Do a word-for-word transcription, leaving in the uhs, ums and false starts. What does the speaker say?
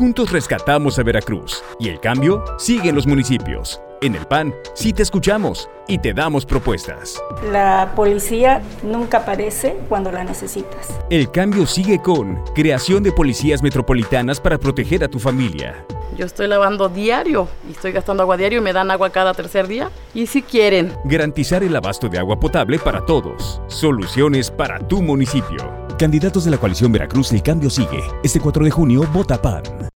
Juntos rescatamos a Veracruz y el cambio sigue en los municipios. En el P A N sí te escuchamos y te damos propuestas. La policía nunca aparece cuando la necesitas. El cambio sigue con creación de policías metropolitanas para proteger a tu familia. Yo estoy lavando diario y estoy gastando agua diario y me dan agua cada tercer día. Y si quieren. Garantizar el abasto de agua potable para todos. Soluciones para tu municipio. Candidatos de la coalición Veracruz, el cambio sigue. Este cuatro de junio, vota P A N.